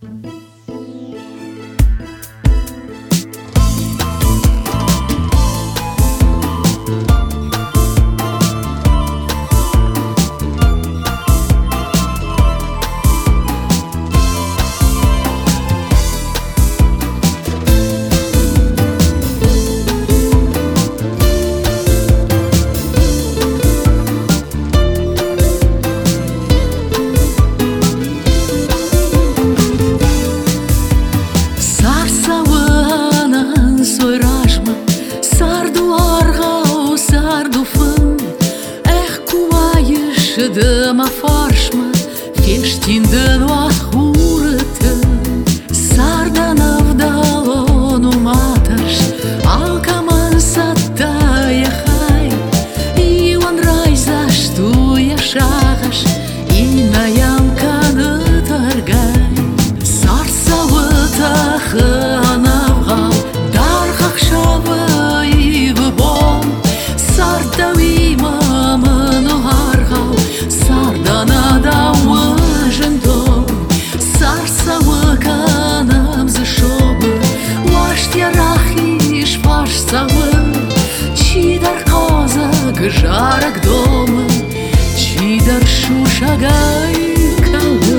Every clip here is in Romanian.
Dă-mă farșmă, fieștind-în o hurătă, sarda navdalo nu mataš, alka man sataja haj, I on raj zašto je šahaš, I na jamka ne targaj. Sarca văta hănavhal, dar hahșavă I văbom, sarda vima mănoharhal, sarda nada ужендом, sarsa вăcanam zășobă, oaștia rahiș fașsavă, ci dar coza găjarăc domă, ci dar șușagai călă.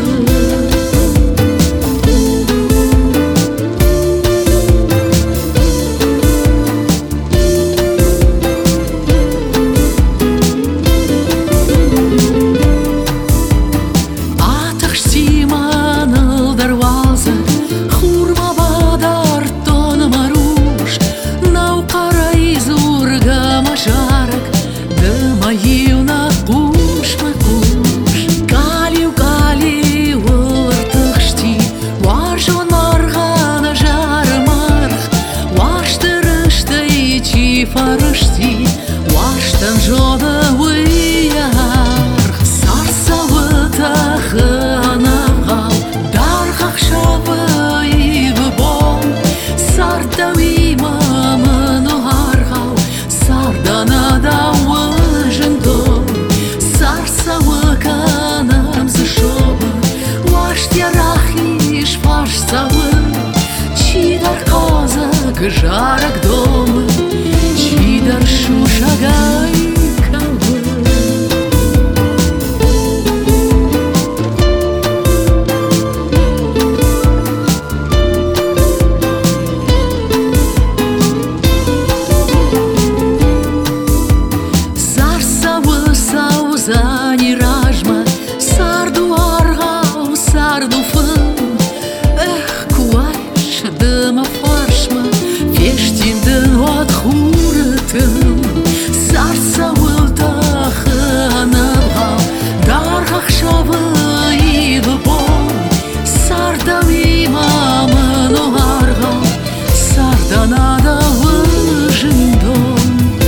Farăști, oaștă-n jodă uiar, sarsa văta hănavhal, dar hahșavă I văbom, sarda vima mănoharhal, sarda nada ужендом, sarsa văcanam zășobă, oaștia rahiș fașsavă, ci dar coza găjarăc domă, dar șușagai călă. Sarsa văsau zani rajma, sardu arhau, sardu fân, cu aici dă-mă farșmă, fieștind-în o hurătă, sarsa vălta hănavhal, dar hahșavă I văbom, sarda vima mănoharhal, sarda nada ужендом.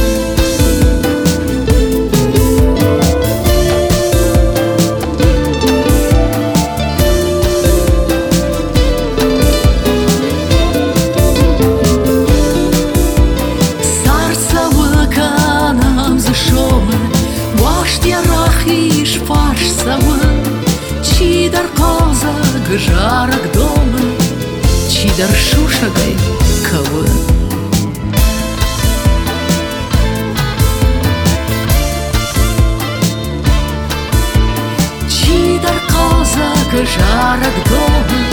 Oaștia rahiș fașsavă, ci dar coza găjarăc domă, ci dar șușagai călă. Ci dar coza găjarăc domă,